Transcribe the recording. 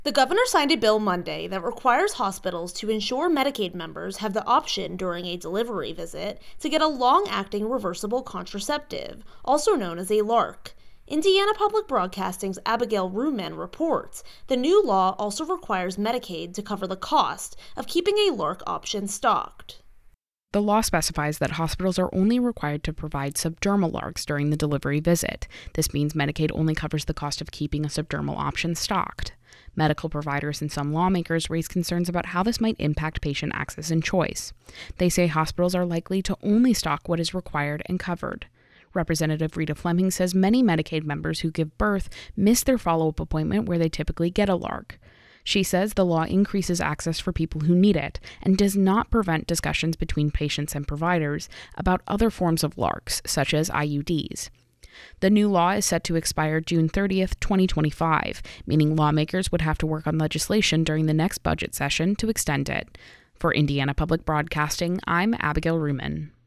The governor signed a bill Monday that requires hospitals to ensure Medicaid members have the option during a delivery visit to get a long-acting reversible contraceptive, also known as a LARC. Indiana Public Broadcasting's Abigail Ruman reports the new law also requires Medicaid to cover the cost of keeping a LARC option stocked. The law specifies that hospitals are only required to provide subdermal LARCs during the delivery visit. This means Medicaid only covers the cost of keeping a subdermal option stocked. Medical providers and some lawmakers raise concerns about how this might impact patient access and choice. They say hospitals are likely to only stock what is required and covered. Representative Rita Fleming says many Medicaid members who give birth miss their follow-up appointment where they typically get a LARC. She says the law increases access for people who need it and does not prevent discussions between patients and providers about other forms of LARCs, such as IUDs. The new law is set to expire June 30th, 2025, meaning lawmakers would have to work on legislation during the next budget session to extend it. For Indiana Public Broadcasting, I'm Abigail Ruman.